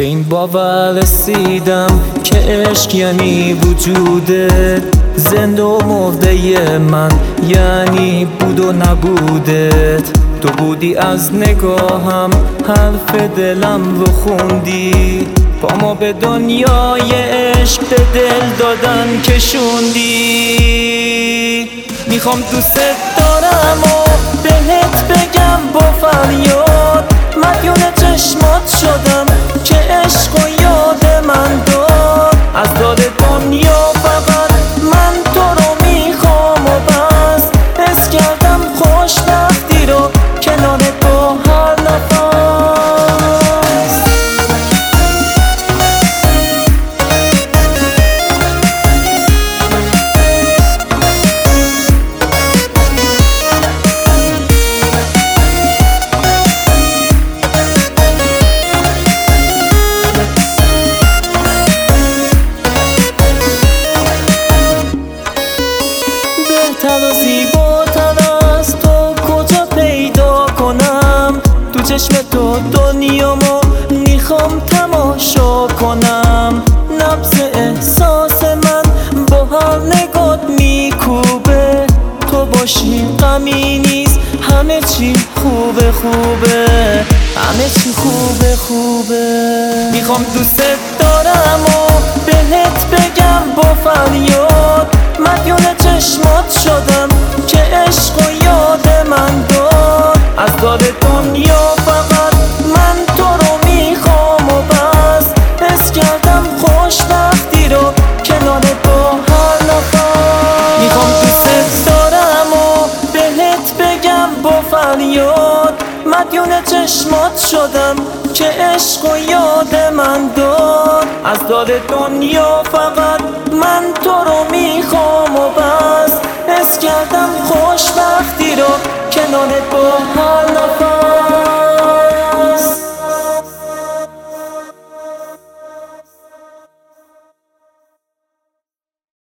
این باور رسیدم که عشق یعنی وجودت، زنده و مرده من یعنی بود و نبودت. تو بودی از نگاهم، حرف دلم رو خوندی، با ما به دنیای عشق به دل دادن کشوندی. میخوام دوست دارم و بهت بگم با فریاد، مدیون چشمات شدم که عشق و یاد من داد. از دار دنیا فقط من تو رو میخوام و بس، حس کردم خوشبختی رو کنار تو هر نفس. بهتر و زیباتر از تو کجا پیدا کنم؟ تو چشم تو دنیامو میخوام تماشا کنم. نبض احساس من با هر نگات میکوبه، تو باشی غمی نیست، همه چی خوبه خوبه، همه چی خوبه خوبه. میخوام دوست دارم و بهت بگم با فریاد، مدیون چشمات شدم که عشق و یاد من داد. از دار دنیا فقط من تو رو میخوام و بس، حس کردم خوشبختی رو کنار تو هر نفس. میخوام دوست دارم و بهت بگم با فریاد، مدیون چشمات شدم که عشق و یاد من داد. از دار دنیا فقط من تو رو میخوام و بس، حس کردم خوشبختی رو کنار تو هر